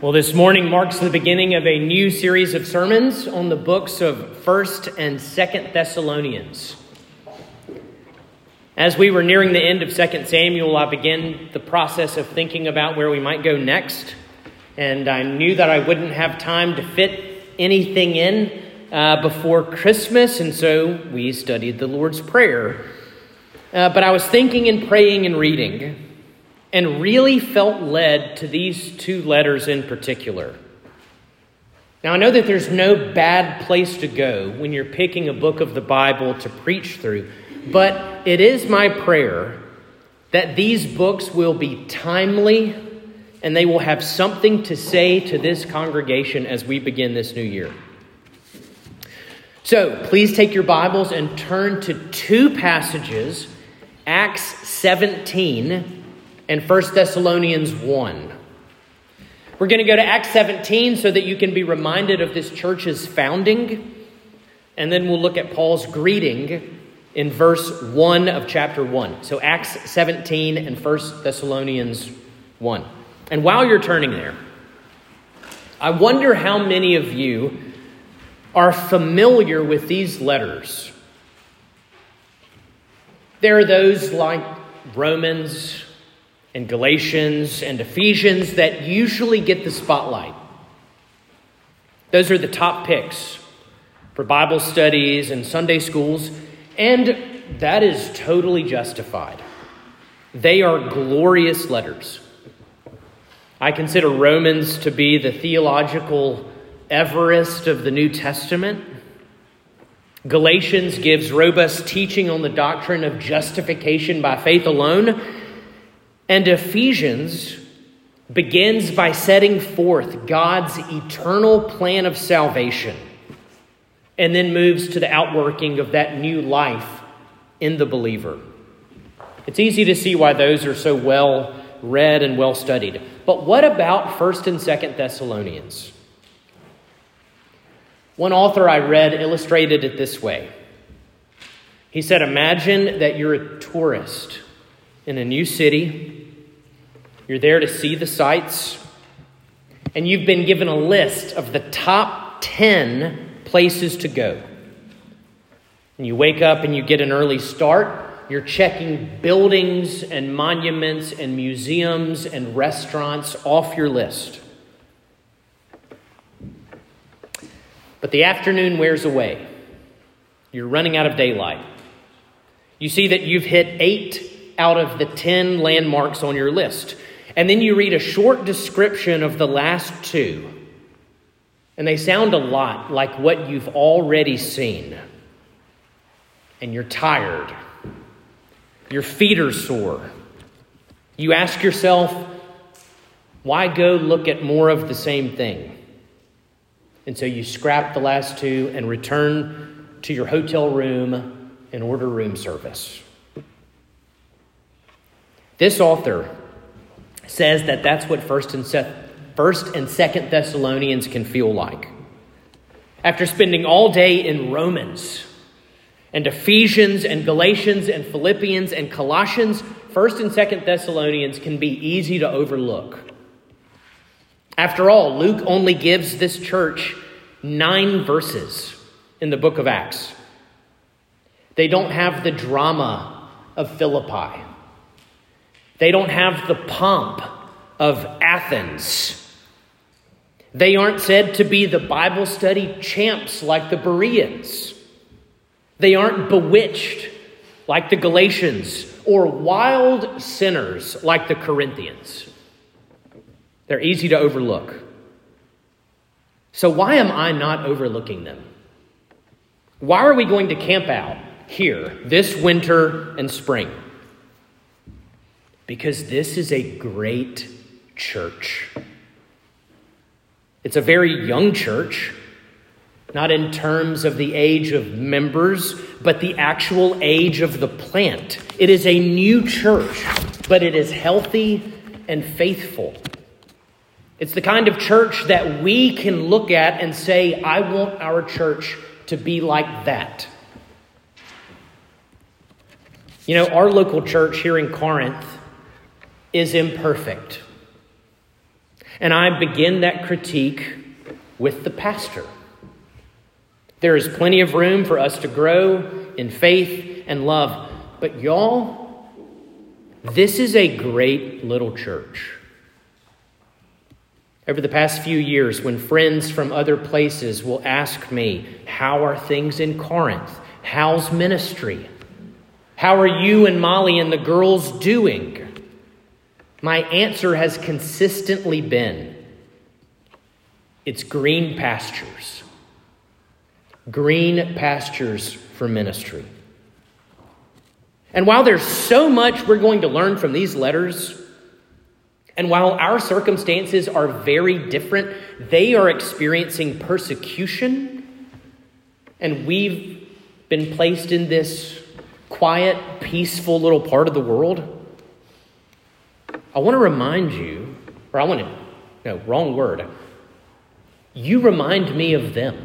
Well, this morning marks the beginning of a new series of sermons on the books of 1st and 2nd Thessalonians. As we were nearing the end of 2 Samuel, I began the process of thinking about where we might go next. And I knew that I wouldn't have time to fit anything in before Christmas, and so we studied the Lord's Prayer. But I was thinking and praying and reading, and really felt led to these two letters in particular. Now, I know that there's no bad place to go when you're picking a book of the Bible to preach through, but it is my prayer that these books will be timely and they will have something to say to this congregation as we begin this new year. So, please take your Bibles and turn to two passages, Acts 17 and 1 Thessalonians 1. We're going to go to Acts 17 so that you can be reminded of this church's founding. And then we'll look at Paul's greeting in verse 1 of chapter 1. So Acts 17 and 1 Thessalonians 1. And while you're turning there, I wonder how many of you are familiar with these letters. There are those like Romans and Galatians and Ephesians that usually get the spotlight. Those are the top picks for Bible studies and Sunday schools, and that is totally justified. They are glorious letters. I consider Romans to be the theological Everest of the New Testament. Galatians gives robust teaching on the doctrine of justification by faith alone. And Ephesians begins by setting forth God's eternal plan of salvation and then moves to the outworking of that new life in the believer. It's easy to see why those are so well read and well studied. But what about 1st and 2nd Thessalonians? One author I read illustrated it this way. He said, imagine that you're a tourist in a new city. You're there to see the sights, and you've been given a list of the top 10 places to go. And you wake up and you get an early start. You're checking buildings and monuments and museums and restaurants off your list. But the afternoon wears away. You're running out of daylight. You see that you've hit 8 out of the 10 landmarks on your list. And then you read a short description of the last 2. And they sound a lot like what you've already seen. And you're tired. Your feet are sore. You ask yourself, why go look at more of the same thing? And so you scrap the last 2 and return to your hotel room and order room service. This author says that that's what 1st and 2nd Thessalonians can feel like. After spending all day in Romans and Ephesians and Galatians and Philippians and Colossians, 1st and 2nd Thessalonians can be easy to overlook. After all, Luke only gives this church 9 verses in the book of Acts. They don't have the drama of Philippi. They don't have the pomp of Athens. They aren't said to be the Bible study champs like the Bereans. They aren't bewitched like the Galatians or wild sinners like the Corinthians. They're easy to overlook. So why am I not overlooking them? Why are we going to camp out here this winter and spring? Because this is a great church. It's a very young church, not in terms of the age of members, but the actual age of the plant. It is a new church, but it is healthy and faithful. It's the kind of church that we can look at and say, I want our church to be like that. You know, our local church here in Corinth is imperfect. And I begin that critique with the pastor. There is plenty of room for us to grow in faith and love. But y'all, this is a great little church. Over the past few years, when friends from other places will ask me, how are things in Corinth? How's ministry? How are you and Molly and the girls doing? My answer has consistently been, it's green pastures. Green pastures for ministry. And while there's so much we're going to learn from these letters, and while our circumstances are very different, they are experiencing persecution, and we've been placed in this quiet, peaceful little part of the world. I want to remind you, wrong word. You remind me of them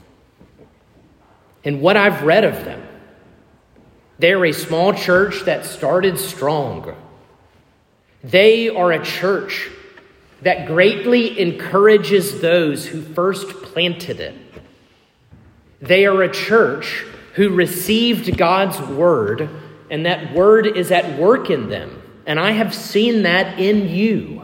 and what I've read of them. They're a small church that started strong. They are a church that greatly encourages those who first planted it. They are a church who received God's word, and that word is at work in them. And I have seen that in you.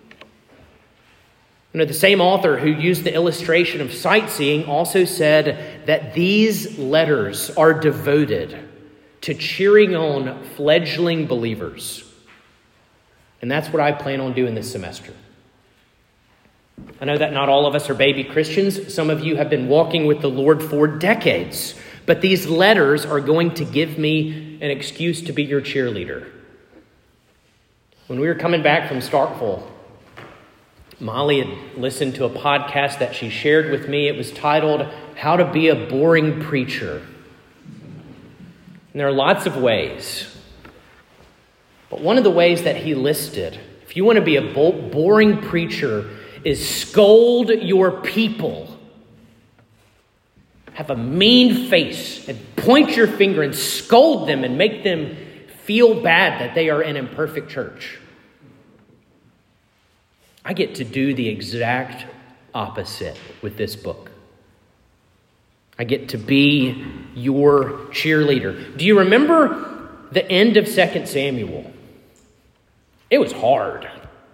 The same author who used the illustration of sightseeing also said that these letters are devoted to cheering on fledgling believers. And that's what I plan on doing this semester. I know that not all of us are baby Christians. Some of you have been walking with the Lord for decades. But these letters are going to give me an excuse to be your cheerleader. When we were coming back from Starkville, Molly had listened to a podcast that she shared with me. It was titled, How to Be a Boring Preacher. And there are lots of ways. But one of the ways that he listed, if you want to be a boring preacher, is scold your people. Have a mean face and point your finger and scold them and make them feel bad that they are an imperfect church. I get to do the exact opposite with this book. I get to be your cheerleader. Do you remember the end of 2 Samuel? It was hard.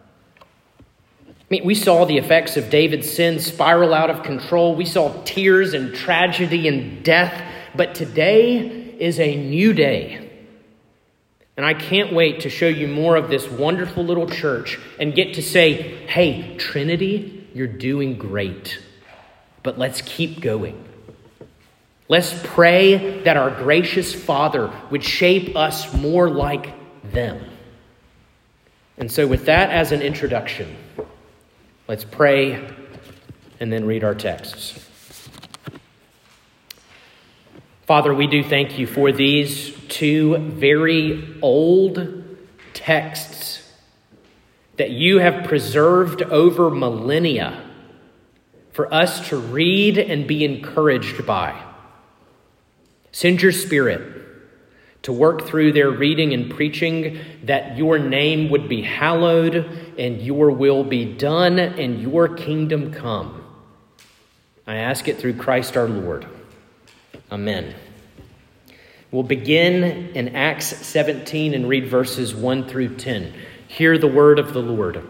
We saw the effects of David's sin spiral out of control. We saw tears and tragedy and death. But today is a new day. And I can't wait to show you more of this wonderful little church and get to say, hey, Trinity, you're doing great. But let's keep going. Let's pray that our gracious Father would shape us more like them. And so with that as an introduction, let's pray and then read our texts. Father, we do thank you for these two very old texts that you have preserved over millennia for us to read and be encouraged by. Send your Spirit to work through their reading and preaching, that your name would be hallowed and your will be done and your kingdom come. I ask it through Christ our Lord. Amen. We'll begin in Acts 17 and read verses 1 through 10. Hear the word of the Lord.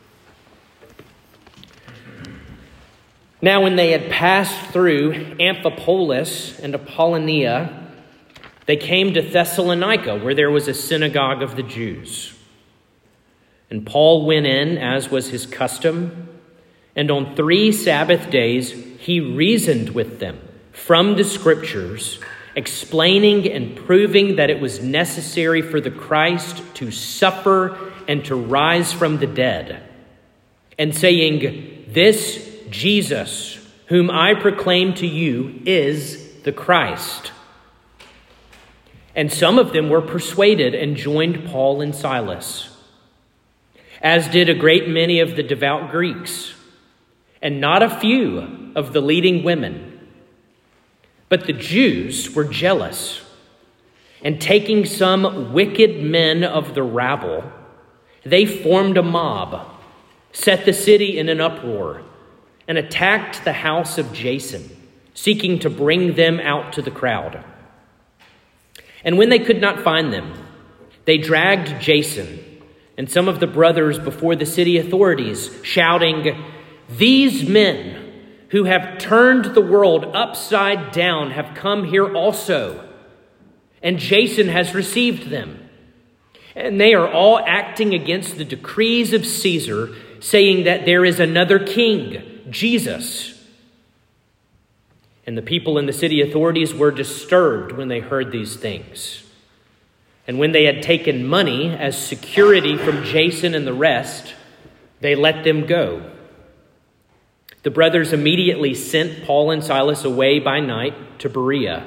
Now when they had passed through Amphipolis and Apollonia, they came to Thessalonica, where there was a synagogue of the Jews. And Paul went in, as was his custom, and on 3 Sabbath days he reasoned with them from the Scriptures, explaining and proving that it was necessary for the Christ to suffer and to rise from the dead, and saying, "This Jesus, whom I proclaim to you, is the Christ." And some of them were persuaded and joined Paul and Silas, as did a great many of the devout Greeks, and not a few of the leading women. But the Jews were jealous, and taking some wicked men of the rabble, they formed a mob set the city in an uproar, and attacked the house of Jason, seeking to bring them out to the crowd. And when they could not find them, they dragged Jason and some of the brothers before the city authorities, shouting, "These men who have turned the world upside down have come here also, and Jason has received them. And they are all acting against the decrees of Caesar, saying that there is another king, Jesus." And the people in the city authorities were disturbed when they heard these things. And when they had taken money as security from Jason and the rest, they let them go. The brothers immediately sent Paul and Silas away by night to Berea.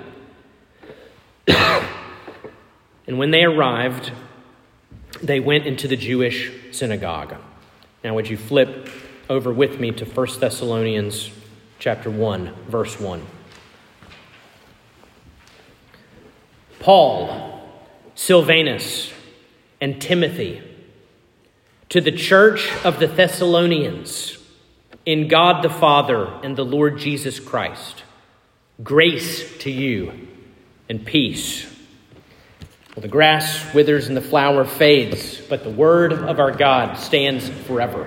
And when they arrived, they went into the Jewish synagogue. Now, would you flip over with me to 1 Thessalonians chapter 1, verse 1. Paul, Silvanus, and Timothy, to the church of the Thessalonians, in God the Father and the Lord Jesus Christ, grace to you and peace. Well, the grass withers and the flower fades, but the word of our God stands forever.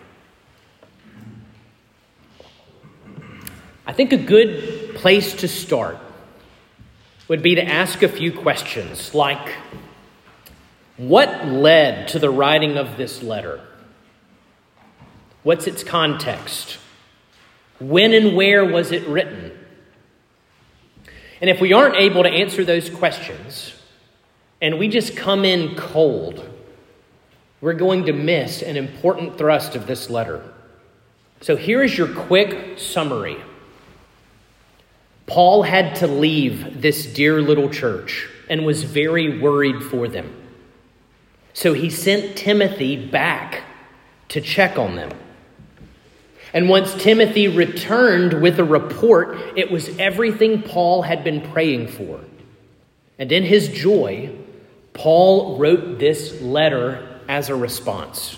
I think a good place to start would be to ask a few questions like, what led to the writing of this letter? What's its context? When and where was it written? And if we aren't able to answer those questions, and we just come in cold, we're going to miss an important thrust of this letter. So here is your quick summary. Paul had to leave this dear little church and was very worried for them. So he sent Timothy back to check on them. And once Timothy returned with a report, it was everything Paul had been praying for. And in his joy, Paul wrote this letter as a response.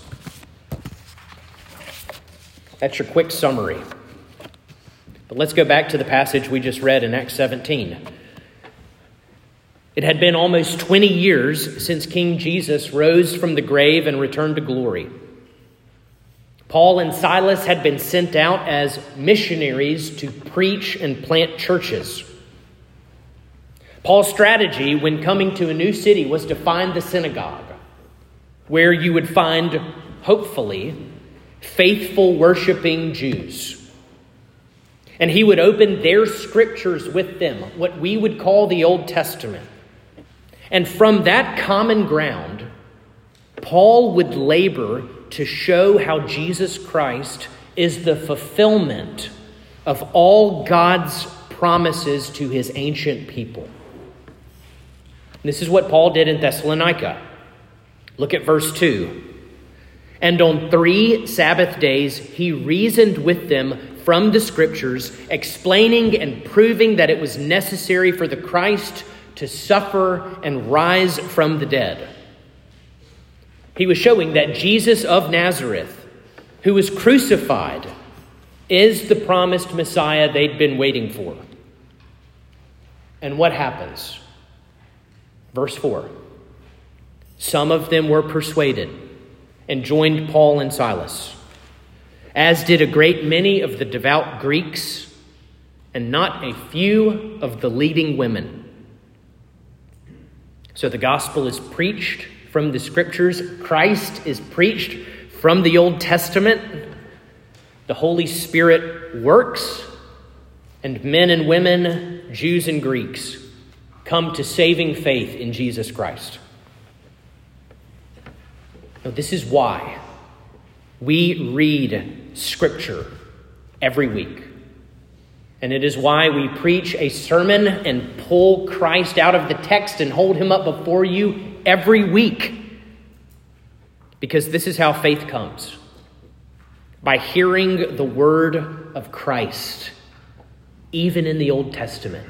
That's your quick summary. But let's go back to the passage we just read in Acts 17. It had been almost 20 years since King Jesus rose from the grave and returned to glory. Paul and Silas had been sent out as missionaries to preach and plant churches. Paul's strategy when coming to a new city was to find the synagogue, where you would find, hopefully, faithful worshiping Jews. And he would open their scriptures with them, what we would call the Old Testament. And from that common ground, Paul would labor to show how Jesus Christ is the fulfillment of all God's promises to his ancient people. This is what Paul did in Thessalonica. Look at verse 2. And on 3 Sabbath days, he reasoned with them from the scriptures, explaining and proving that it was necessary for the Christ to suffer and rise from the dead. He was showing that Jesus of Nazareth, who was crucified, is the promised Messiah they'd been waiting for. And what happens? Verse 4. Some of them were persuaded and joined Paul and Silas, as did a great many of the devout Greeks and not a few of the leading women. So the gospel is preached from the scriptures. Christ is preached from the Old Testament. The Holy Spirit works, and men and women, Jews and Greeks, come to saving faith in Jesus Christ. Now, this is why we read Scripture every week. And it is why we preach a sermon and pull Christ out of the text and hold him up before you every week. Because this is how faith comes. By hearing the word of Christ, even in the Old Testament.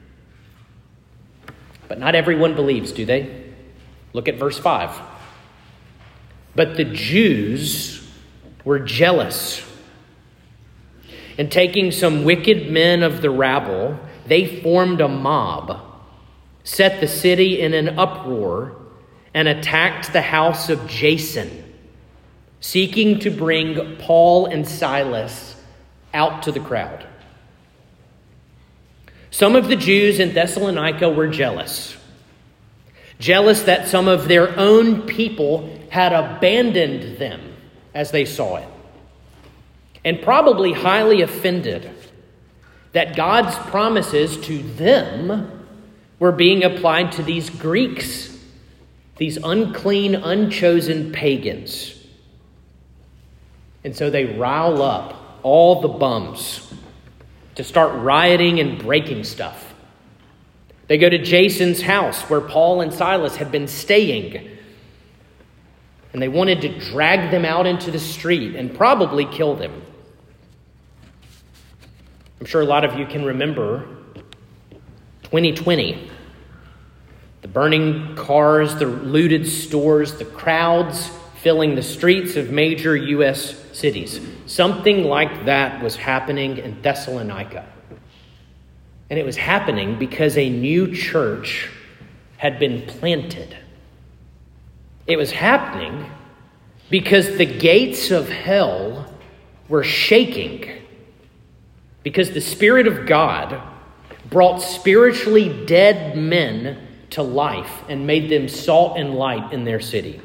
But not everyone believes, do they? Look at verse 5. But the Jews were jealous. And taking some wicked men of the rabble, they formed a mob, set the city in an uproar, and attacked the house of Jason, seeking to bring Paul and Silas out to the crowd. Some of the Jews in Thessalonica were jealous. Jealous that some of their own people had abandoned them as they saw it. And probably highly offended that God's promises to them were being applied to these Greeks, these unclean, unchosen pagans. And so they rile up all the bums to start rioting and breaking stuff. They go to Jason's house where Paul and Silas had been staying. And they wanted to drag them out into the street and probably kill them. I'm sure a lot of you can remember 2020. The burning cars, the looted stores, the crowds filling the streets of major U.S. cities. Something like that was happening in Thessalonica. And it was happening because a new church had been planted. It was happening because the gates of hell were shaking. Because the Spirit of God brought spiritually dead men to life and made them salt and light in their city.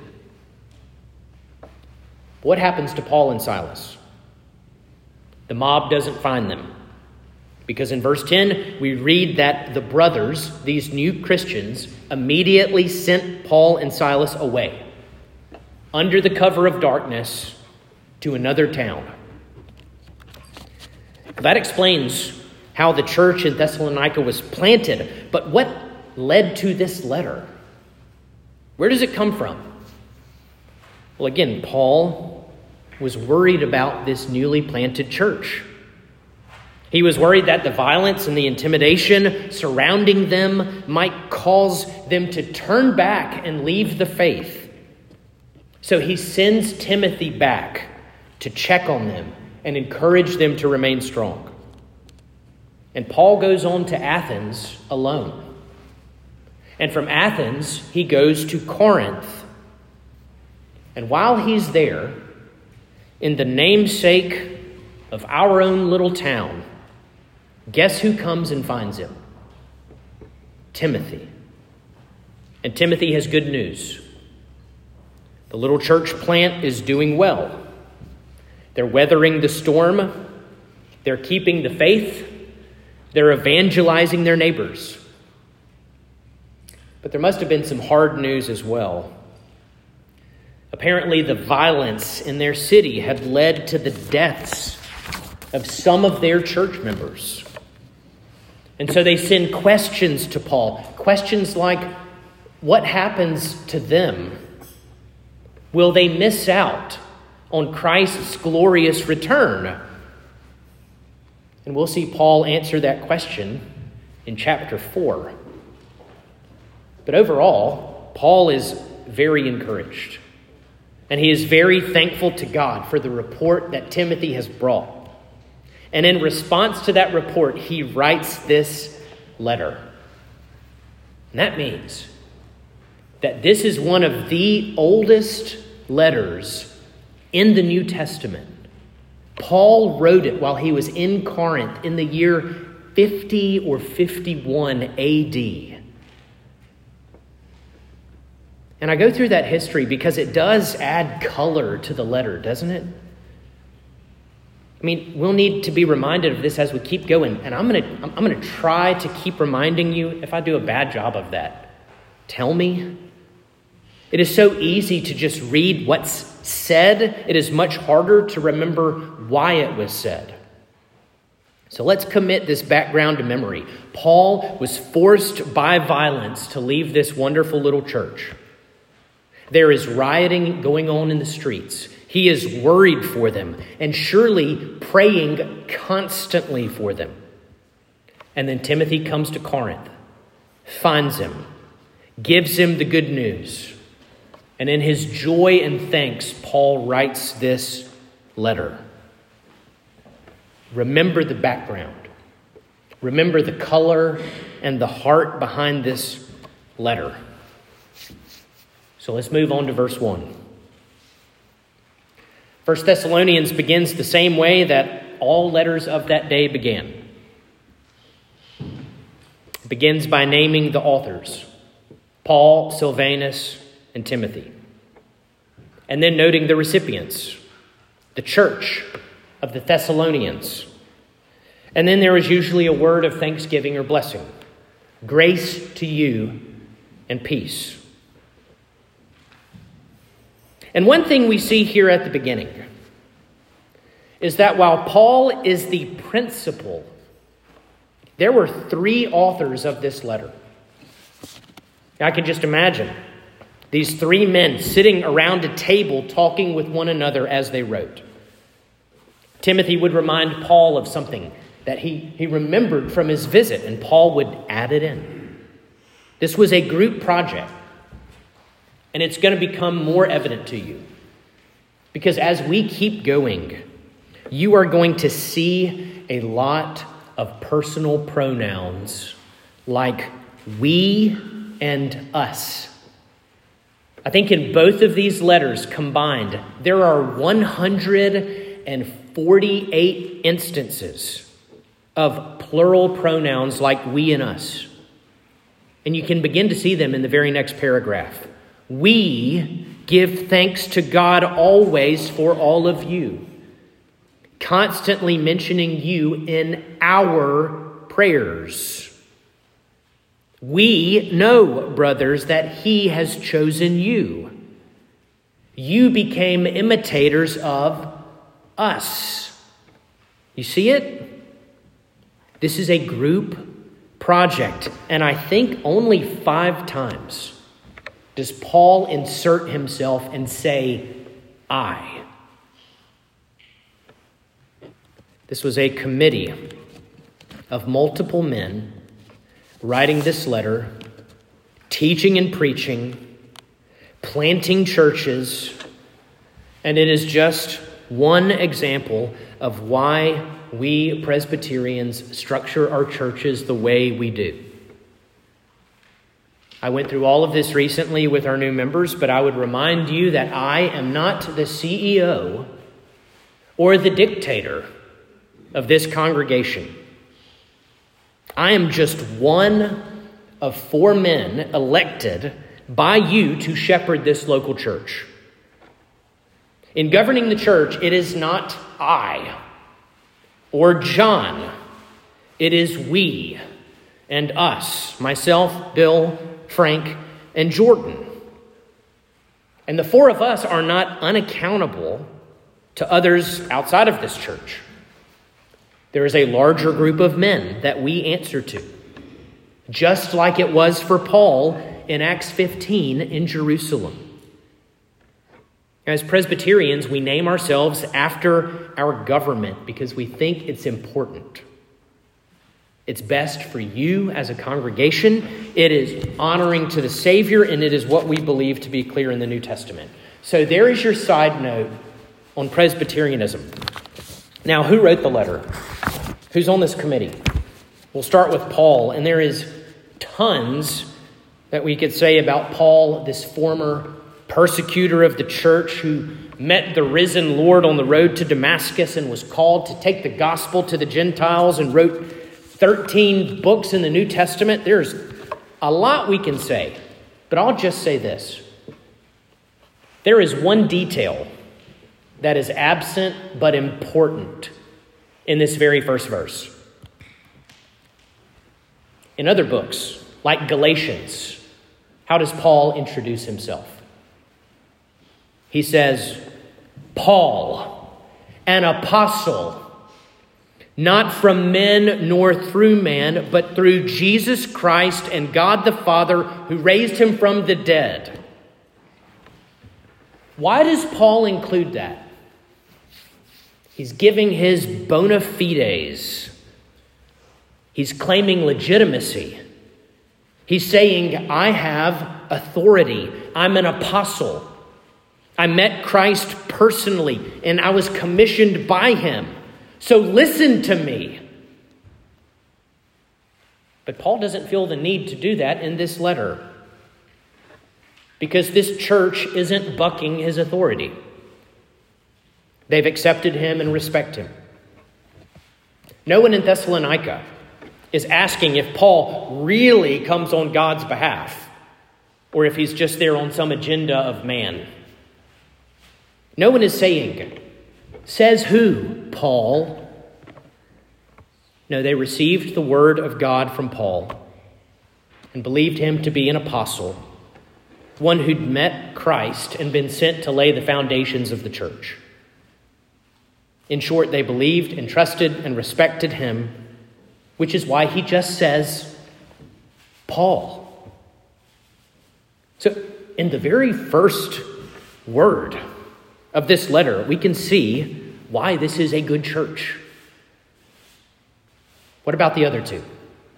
What happens to Paul and Silas? The mob doesn't find them. Because in verse 10, we read that the brothers, these new Christians, immediately sent Paul and Silas away under the cover of darkness to another town. That explains how the church in Thessalonica was planted. But what led to this letter? Where does it come from? Well, again, Paul was worried about this newly planted church. He was worried that the violence and the intimidation surrounding them might cause them to turn back and leave the faith. So he sends Timothy back to check on them and encourage them to remain strong. And Paul goes on to Athens alone. And from Athens, he goes to Corinth. And while he's there, in the namesake of our own little town, guess who comes and finds him? Timothy. And Timothy has good news. The little church plant is doing well. They're weathering the storm. They're keeping the faith. They're evangelizing their neighbors. But there must have been some hard news as well. Apparently, the violence in their city had led to the deaths of some of their church members. And so they send questions to Paul. Questions like, what happens to them? Will they miss out on Christ's glorious return? And we'll see Paul answer that question in chapter 4. But overall, Paul is very encouraged. And he is very thankful to God for the report that Timothy has brought. And in response to that report, he writes this letter. And that means that this is one of the oldest letters in the New Testament. Paul wrote it while he was in Corinth in the year 50 or 51 AD. And I go through that history because it does add color to the letter, doesn't it? I mean, we'll need to be reminded of this as we keep going. And I'm going to try to keep reminding you. If I do a bad job of that, tell me. It is so easy to just read what's said. It is much harder to remember why it was said. So let's commit this background to memory. Paul was forced by violence to leave this wonderful little church. There is rioting going on in the streets. He is worried for them and surely praying constantly for them. And then Timothy comes to Corinth, finds him, gives him the good news. And in his joy and thanks, Paul writes this letter. Remember the background. Remember the color and the heart behind this letter. So let's move on to verse 1. 1 Thessalonians begins the same way that all letters of that day began. It begins by naming the authors, Paul, Silvanus, and Timothy. And then noting the recipients, the church of the Thessalonians. And then there is usually a word of thanksgiving or blessing. Grace to you and peace. And one thing we see here at the beginning is that while Paul is the principal, there were 3 authors of this letter. I can just imagine these 3 men sitting around a table talking with one another as they wrote. Timothy would remind Paul of something that he remembered from his visit, and Paul would add it in. This was a group project, and it's going to become more evident to you. Because as we keep going, you are going to see a lot of personal pronouns like we and us. I think in both of these letters combined, there are 148 instances of plural pronouns like we and us. And you can begin to see them in the very next paragraph. We give thanks to God always for all of you, constantly mentioning you in our prayers. We know, brothers, that he has chosen you. You became imitators of us. You see it? This is a group project, and I think only 5 times does Paul insert himself and say, I. This was a committee of multiple men writing this letter, teaching and preaching, planting churches, and it is just one example of why we Presbyterians structure our churches the way we do. I went through all of this recently with our new members, but I would remind you that I am not the CEO or the dictator of this congregation. I am just one of 4 men elected by you to shepherd this local church. In governing the church, it is not I or John. It is we and us, myself, Bill, Frank, and Jordan. And the 4 of us are not unaccountable to others outside of this church. There is a larger group of men that we answer to, just like it was for Paul in Acts 15 in Jerusalem. As Presbyterians, we name ourselves after our government because we think it's important. It's best for you as a congregation. It is honoring to the Savior, and it is what we believe to be clear in the New Testament. So there is your side note on Presbyterianism. Now, who wrote the letter? Who's on this committee? We'll start with Paul, and there is tons that we could say about Paul, this former persecutor of the church who met the risen Lord on the road to Damascus and was called to take the gospel to the Gentiles and wrote 13 books in the New Testament. There's a lot we can say, but I'll just say this. There is one detail that is absent but important in this very first verse. In other books, like Galatians, how does Paul introduce himself? He says, Paul, an apostle, not from men nor through man, but through Jesus Christ and God the Father who raised him from the dead. Why does Paul include that? He's giving his bona fides. He's claiming legitimacy. He's saying, I have authority. I'm an apostle. I met Christ personally, and I was commissioned by him. So listen to me. But Paul doesn't feel the need to do that in this letter, because this church isn't bucking his authority. They've accepted him and respect him. No one in Thessalonica is asking if Paul really comes on God's behalf, or if he's just there on some agenda of man. No one is saying, says who, Paul? No, they received the word of God from Paul and believed him to be an apostle, one who'd met Christ and been sent to lay the foundations of the church. In short, they believed and trusted and respected him, which is why he just says, Paul. So in the very first word of this letter, we can see why this is a good church. What about the other two?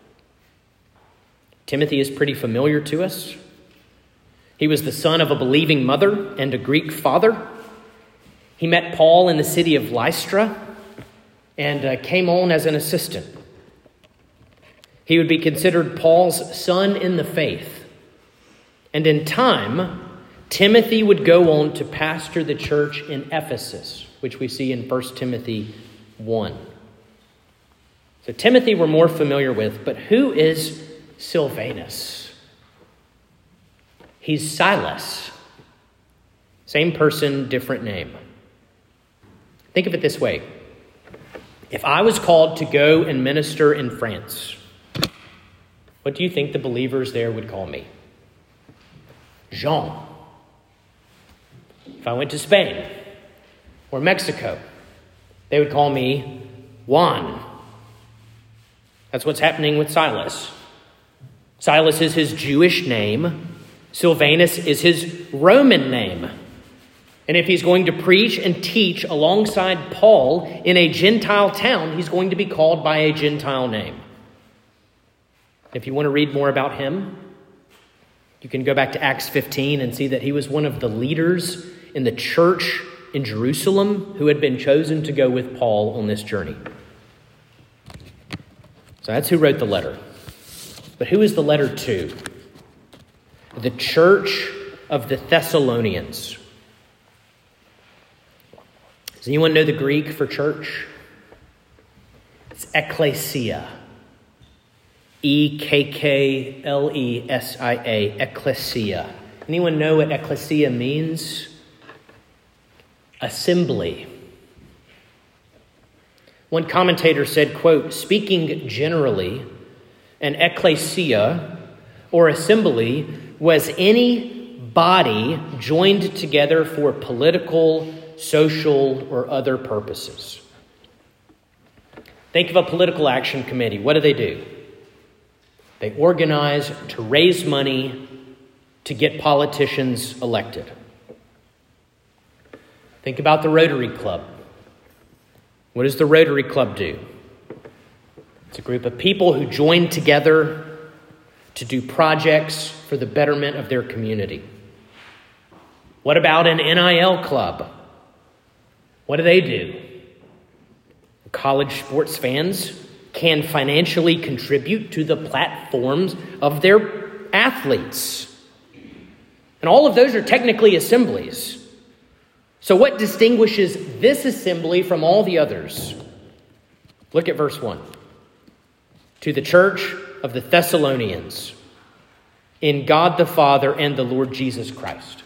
Timothy is pretty familiar to us. He was the son of a believing mother and a Greek father. He met Paul in the city of Lystra and came on as an assistant. He would be considered Paul's son in the faith. And in time, Timothy would go on to pastor the church in Ephesus, which we see in 1 Timothy 1. So Timothy we're more familiar with, but who is Silvanus? He's Silas. Same person, different name. Think of it this way. If I was called to go and minister in France, what do you think the believers there would call me? Jean. If I went to Spain or Mexico, they would call me Juan. That's what's happening with Silas. Silas is his Jewish name. Silvanus is his Roman name. And if he's going to preach and teach alongside Paul in a Gentile town, he's going to be called by a Gentile name. If you want to read more about him, you can go back to Acts 15 and see that he was one of the leaders in the church in Jerusalem who had been chosen to go with Paul on this journey. So that's who wrote the letter. But who is the letter to? The church of the Thessalonians. Does anyone know the Greek for church? It's ekklesia. E-K-K-L-E-S-I-A. Ekklesia. Anyone know what ekklesia means? Assembly. One commentator said, quote, speaking generally, an ekklesia, or assembly, was any body joined together for political, social, or other purposes. Think of a political action committee. What do? They organize to raise money to get politicians elected. Think about the Rotary Club. What does the Rotary Club do? It's a group of people who join together to do projects for the betterment of their community. What about an NIL club? What do? College sports fans can financially contribute to the platforms of their athletes. And all of those are technically assemblies. So what distinguishes this assembly from all the others? Look at verse 1. To the church of the Thessalonians, in God the Father and the Lord Jesus Christ.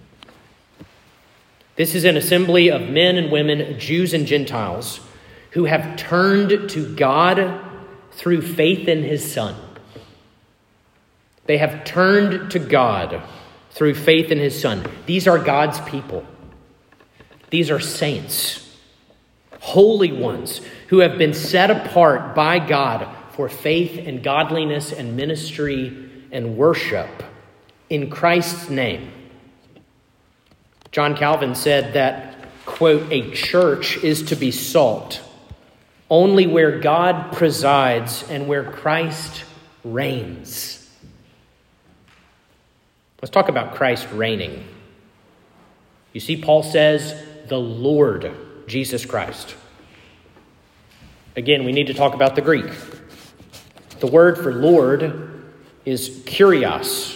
This is an assembly of men and women, Jews and Gentiles, who have turned to God through faith in his Son. They have turned to God through faith in his Son. These are God's people. These are saints, holy ones who have been set apart by God for faith and godliness and ministry and worship in Christ's name. John Calvin said that, quote, a church is to be sought only where God presides and where Christ reigns. Let's talk about Christ reigning. You see, Paul says, the Lord Jesus Christ. Again, we need to talk about the Greek. The word for Lord is Kyrios.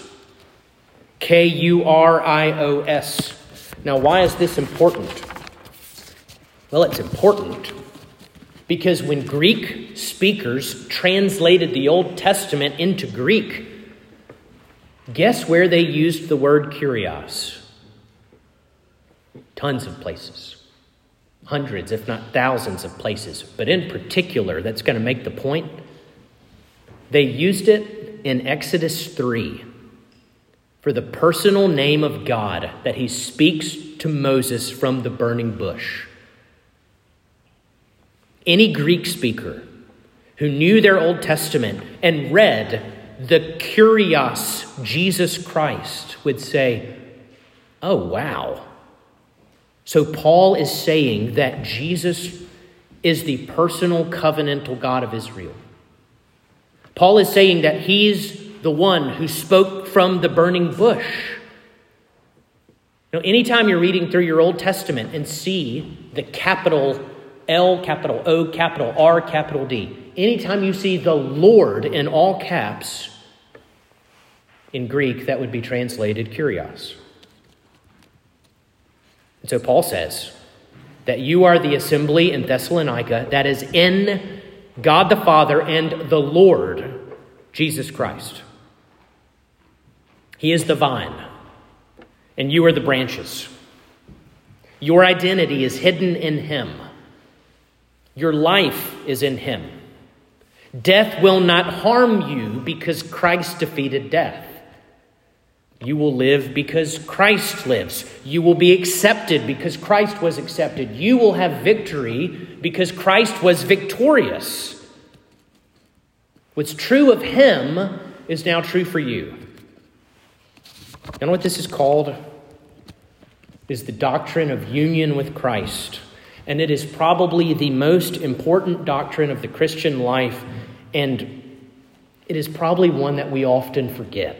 K-U-R-I-O-S. Now, why is this important? Well, it's important because when Greek speakers translated the Old Testament into Greek, guess where they used the word Kyrios? Tons of places. Hundreds, if not thousands of places. But in particular, that's going to make the point, they used it in Exodus 3 for the personal name of God that he speaks to Moses from the burning bush. Any Greek speaker who knew their Old Testament and read the Kyrios Jesus Christ would say, oh, wow. So Paul is saying that Jesus is the personal covenantal God of Israel. Paul is saying that he's the one who spoke from the burning bush. Now, anytime you're reading through your Old Testament and see the capital L, capital O, capital R, capital D, anytime you see the Lord in all caps, in Greek, that would be translated Kyrios. And so Paul says that you are the assembly in Thessalonica that is in God the Father and the Lord Jesus Christ. He is the vine, and you are the branches. Your identity is hidden in him. Your life is in him. Death will not harm you because Christ defeated death. You will live because Christ lives. You will be accepted because Christ was accepted. You will have victory because Christ was victorious. What's true of him is now true for you. You know what this is called? It is the doctrine of union with Christ. And it is probably the most important doctrine of the Christian life. And it is probably one that we often forget.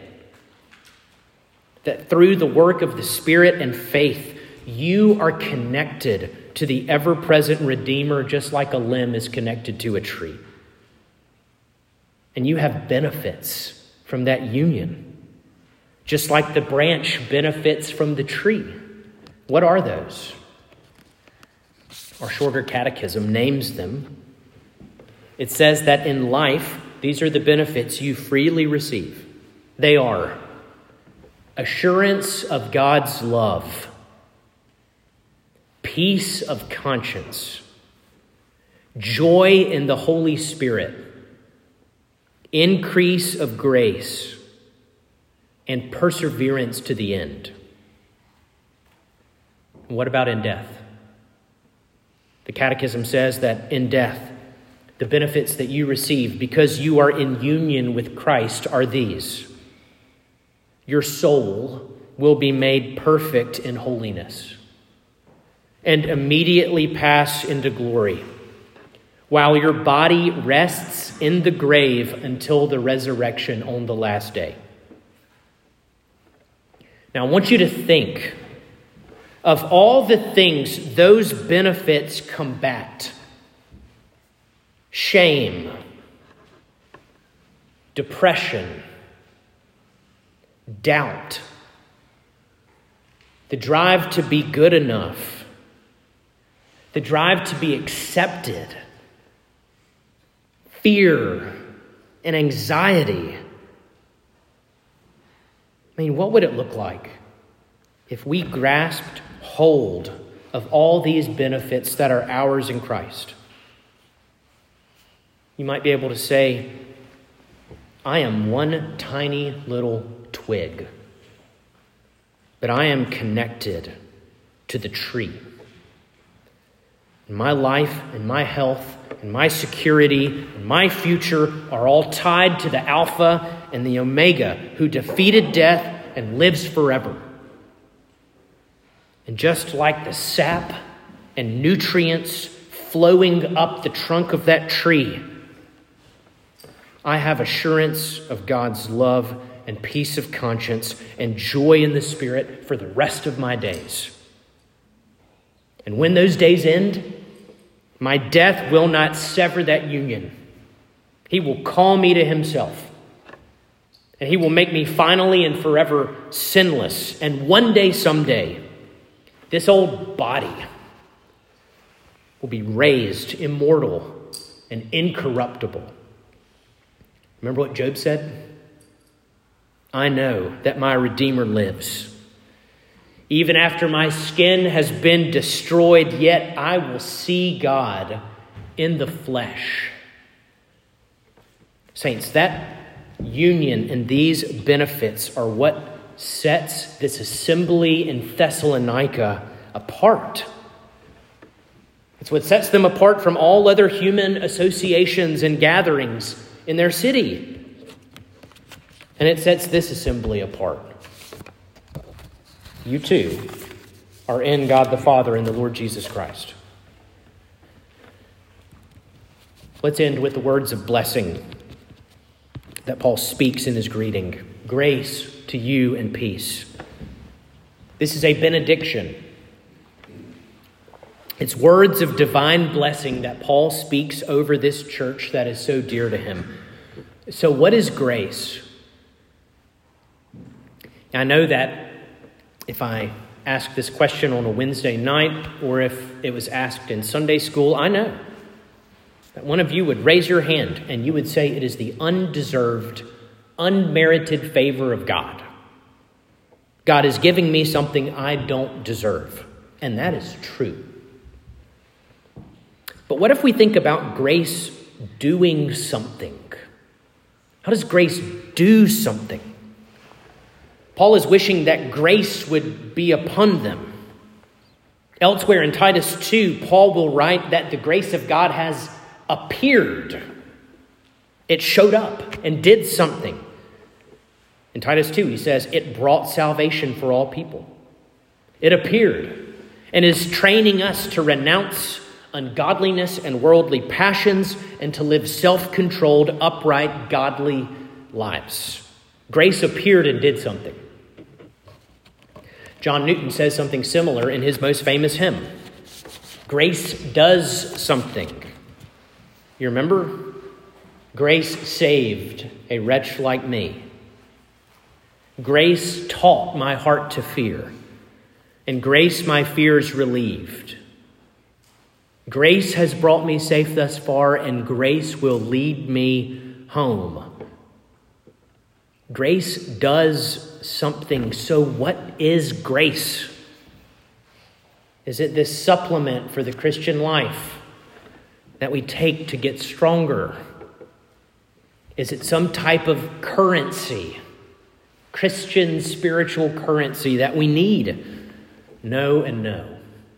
That through the work of the Spirit and faith, you are connected to the ever-present Redeemer, just like a limb is connected to a tree. And you have benefits from that union, just like the branch benefits from the tree. What are those? Our shorter catechism names them. It says that in life, these are the benefits you freely receive. They are assurance of God's love, peace of conscience, joy in the Holy Spirit, increase of grace, and perseverance to the end. What about in death? The Catechism says that in death, the benefits that you receive because you are in union with Christ are these. Your soul will be made perfect in holiness and immediately pass into glory, while your body rests in the grave until the resurrection on the last day. Now, I want you to think of all the things those benefits combat. Shame, depression, doubt, the drive to be good enough, the drive to be accepted, fear and anxiety. I mean, what would it look like if we grasped hold of all these benefits that are ours in Christ? You might be able to say, I am one tiny little twig, but I am connected to the tree. And my life and my health and my security and my future are all tied to the Alpha and the Omega, who defeated death and lives forever. And just like the sap and nutrients flowing up the trunk of that tree, I have assurance of God's love and peace of conscience and joy in the Spirit for the rest of my days. And when those days end, my death will not sever that union. He will call me to himself. And he will make me finally and forever sinless. And one day, someday, this old body will be raised immortal and incorruptible. Remember what Job said? I know that my Redeemer lives. Even after my skin has been destroyed, yet I will see God in the flesh. Saints, that union and these benefits are what sets this assembly in Thessalonica apart. It's what sets them apart from all other human associations and gatherings in their city. And it sets this assembly apart. You too are in God the Father and the Lord Jesus Christ. Let's end with the words of blessing that Paul speaks in his greeting. Grace to you and peace. This is a benediction. It's words of divine blessing that Paul speaks over this church that is so dear to him. So what is grace? I know that if I ask this question on a Wednesday night or if it was asked in Sunday school, I know that one of you would raise your hand and you would say it is the undeserved, unmerited favor of God. God is giving me something I don't deserve. And that is true. But what if we think about grace doing something? How does grace do something? Paul is wishing that grace would be upon them. Elsewhere in Titus 2, Paul will write that the grace of God has appeared. It showed up and did something. In Titus 2, he says, it brought salvation for all people. It appeared and is training us to renounce ungodliness and worldly passions and to live self-controlled, upright, godly lives. Grace appeared and did something. John Newton says something similar in his most famous hymn. Grace does something. You remember? Grace saved a wretch like me. Grace taught my heart to fear, and grace my fears relieved. Grace has brought me safe thus far, and grace will lead me home. Grace does something. So what is grace? Is it this supplement for the Christian life that we take to get stronger? Is it some type of currency, Christian spiritual currency that we need? No and no.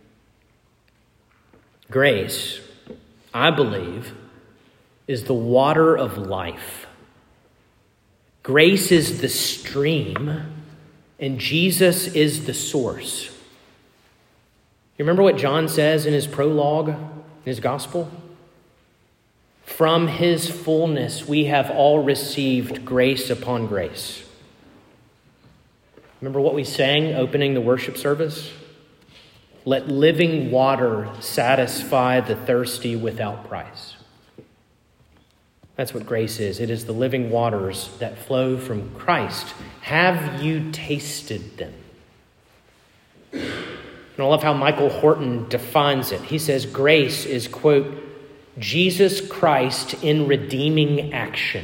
Grace, I believe, is the water of life. Grace is the stream, and Jesus is the source. You remember what John says in his prologue, in his gospel? From his fullness we have all received grace upon grace. Remember what we sang opening the worship service? Let living water satisfy the thirsty without price. That's what grace is. It is the living waters that flow from Christ. Have you tasted them? And I love how Michael Horton defines it. He says grace is, quote, Jesus Christ in redeeming action.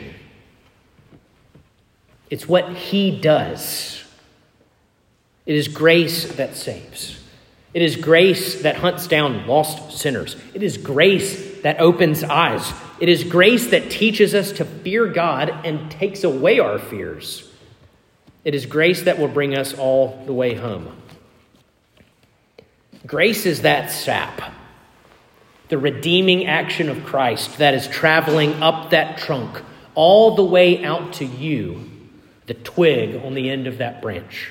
It's what he does. It is grace that saves. It is grace that hunts down lost sinners. It is grace that opens eyes. It is grace that teaches us to fear God and takes away our fears. It is grace that will bring us all the way home. Grace is that sap, the redeeming action of Christ that is traveling up that trunk all the way out to you, the twig on the end of that branch.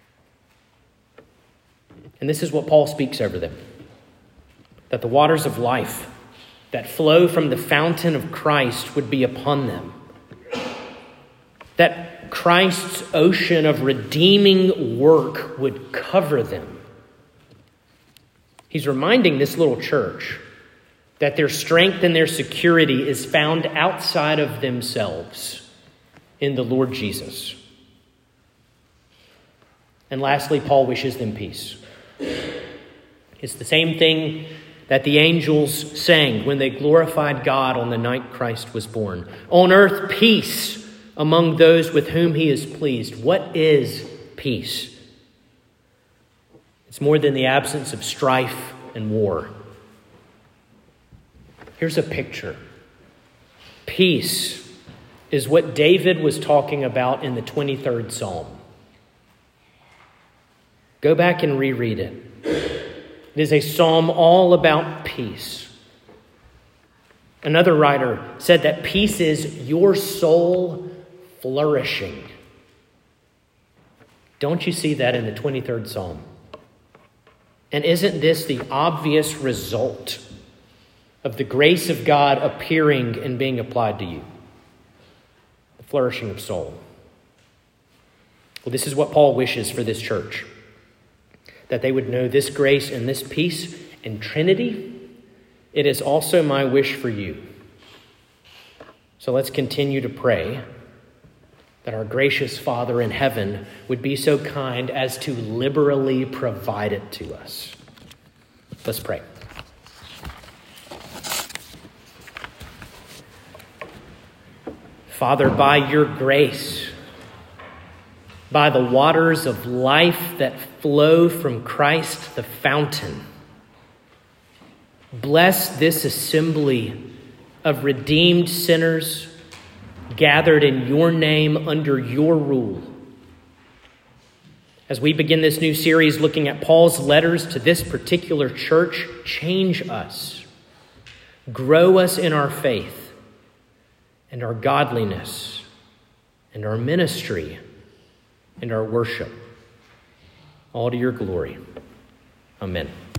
And this is what Paul speaks over them, that the waters of life that flow from the fountain of Christ would be upon them, that Christ's ocean of redeeming work would cover them. He's reminding this little church that their strength and their security is found outside of themselves in the Lord Jesus. And lastly, Paul wishes them peace. It's the same thing that the angels sang when they glorified God on the night Christ was born. On earth, peace among those with whom he is pleased. What is peace? It's more than the absence of strife and war. Here's a picture. Peace is what David was talking about in the 23rd Psalm. Go back and reread it. It is a psalm all about peace. Another writer said that peace is your soul flourishing. Don't you see that in the 23rd Psalm? And isn't this the obvious result of the grace of God appearing and being applied to you? The flourishing of soul. Well, this is what Paul wishes for this church. That they would know this grace and this peace in Trinity. It is also my wish for you. So let's continue to pray that our gracious Father in heaven would be so kind as to liberally provide it to us. Let's pray. Father, by your grace, by the waters of life that flow from Christ, the fountain, bless this assembly of redeemed sinners gathered in your name under your rule. As we begin this new series looking at Paul's letters to this particular church, change us, grow us in our faith and our godliness and our ministry and our worship, all to your glory. Amen.